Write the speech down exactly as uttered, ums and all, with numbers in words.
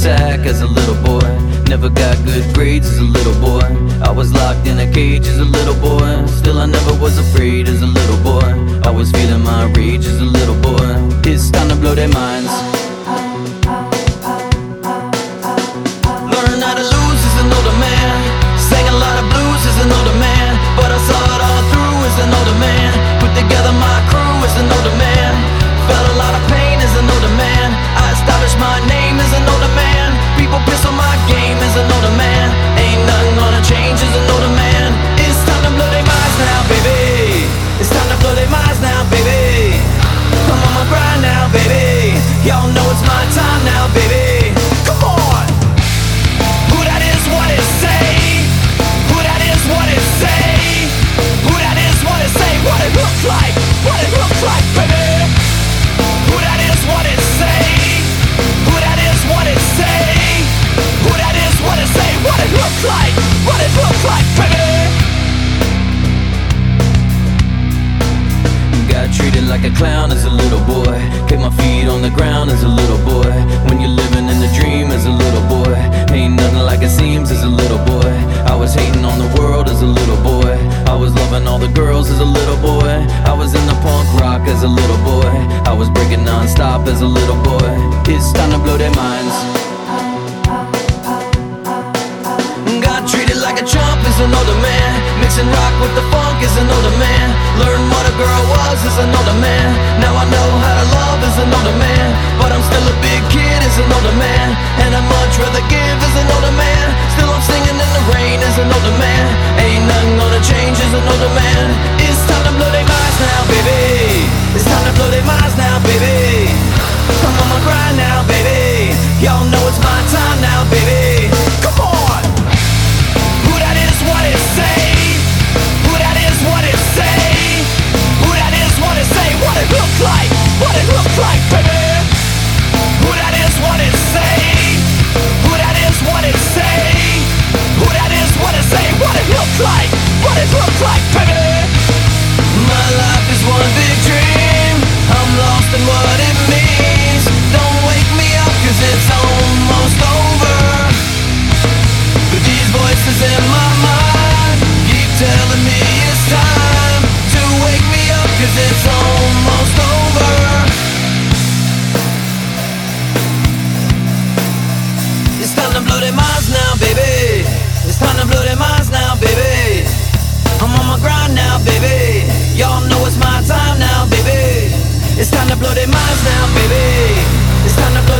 sack as a little boy. Never got good grades as a little boy. I was locked in a cage as a little boy. Still I never was afraid as a little boy. I was feeling my rage as a little boy. It's time to blow their minds. Learn how to lose as an older man. Sang a lot of blues as an older man, but I saw it all through as an older man. Put together my crew as an older man. Felt a lot of pain as an older man. I established my name as an older man. People piss on my game as an older man. Ain't nothing gonna change as an older man. It's time to blow their minds now, baby. It's time to blow their minds now, baby. I'm on my grind now, baby. Y'all know it's my time now, baby. Come on. Who that is, what it say? Who that is, what it say? Who that is, what it say? What it looks like? What it looks like, baby. Who that is, what it say? Who that is, what it say? Who that is, what it say? What it looks like? What it looks like, baby. Got treated like a clown as a little boy. Kept my feet on the ground as a little boy. When you're living in the dream as a little boy, ain't nothing like it seems as a little boy. I was hating on the world as a little boy. I was loving all the girls as a little boy. I was in the punk rock as a little boy. I was breaking non-stop as a little boy. It's time to blow their minds. Got treated like a chump as an older man. Mixing rock with the funk as an older man. Learned what a girl was as an older man. Now I know how to love as an older man. But I'm still a big kid as an older man. And I'd much rather give as an older man. Still I'm singing in the rain as an older man. Ain't nothing gonna change as an older man. It's time to blow their minds now, baby. It's time to blow their minds now, baby. I'm on my grind now, baby. Y'all know it's my time now, baby. Come on. Who that is, what it say? Who that is, what it say? Who that is, what it say? What it looks like? What it looks like, baby. Who that is, what it say? Who that is, what it say? Who that is, what it say? What it looks like? What it looks like, baby. My life is one big dream. I'm lost in what it means. Don't wake me up, cause it's almost over. But these voices in my mind keep telling me it's time to wake me up, cause it's almost over. It's time to blow their minds now, baby. It's time to blow their minds now, baby. I'm on my grind now, baby. Y'all know it's my time now, baby. It's time to blow their minds now, baby. It's time to blow